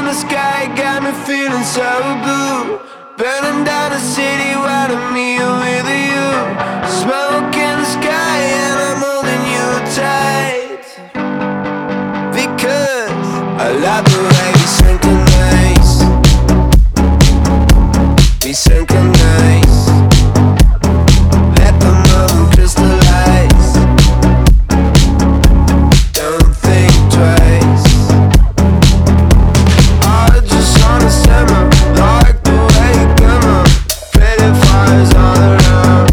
in the sky got me feeling so blue. Burning down the city while I'm here with you. Smoke in the sky and I'm holding you tight, because I love the way we synchronize. We synchronize. Let the moment crystallize. Don't think twice. I just wanna simmer, like the way you glimmer. Pretty fires all around.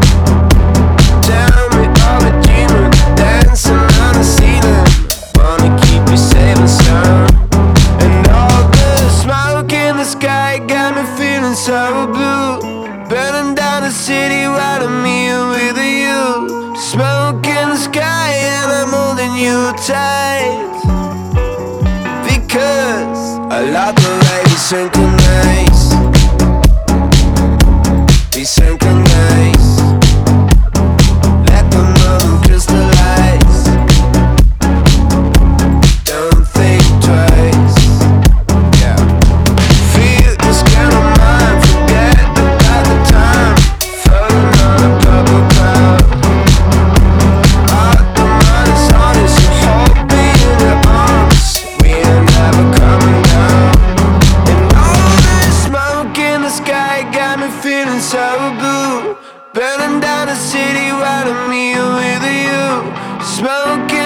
Tell me all the dreaming, dancing on the ceiling. Wanna keep you safe and sound. And all the smoke in the sky got me feeling so blue. Burning down the city while I'm here with you. Smoke in the sky and I'm holding you tight, because I love the way we synchronize. We synchronize. Let the moment crystallize. Don't think twice. Yeah. Feel this kind of mind. Forget about the time. Floating on a purple cloud. All the money's on us, so hold me in your arms. We ain't never coming down. And all this smoke in the sky got me feeling so blue. Burning down the city while I'm here with you. Smoke